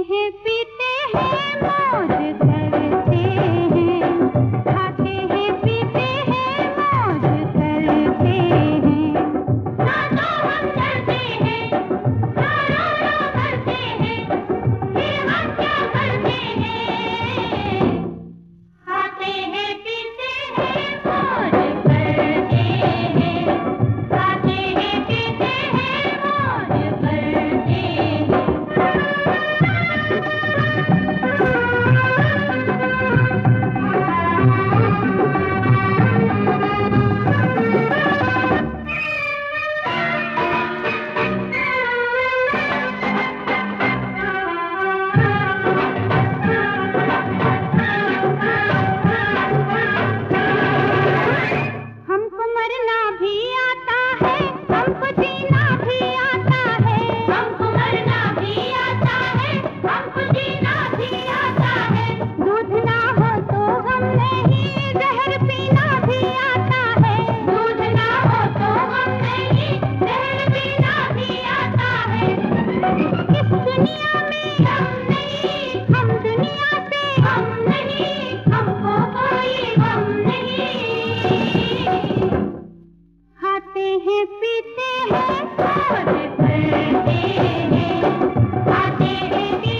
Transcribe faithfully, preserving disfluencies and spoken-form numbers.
हैं पीते हैं मौज करते हैं, खाते हैं पीते हैं मौज करते हैं, ना तो हम डरते हैं ना रो रो करते हैं, फिर हम क्या करते हैं, खाते हैं पीते हैं मौज करते हैं, खाते हैं पीते हैं मौज करते हैं। हमको मरना भी आता है, हमको जीना भी आता है, हमको मरना भी आता है, हमको जीना भी आता है, दूध ना हो तो गम नहीं, जहर पीना भी आता है, दूध ना हो तो गम नहीं, जहर पीना भी आता है, इस दुनिया में हम नहीं, हम दुनिया से हम नहीं, हमको कोई गम नहीं, खाते हैं पीते हैं मौज करते हैं, खाते हैं पीते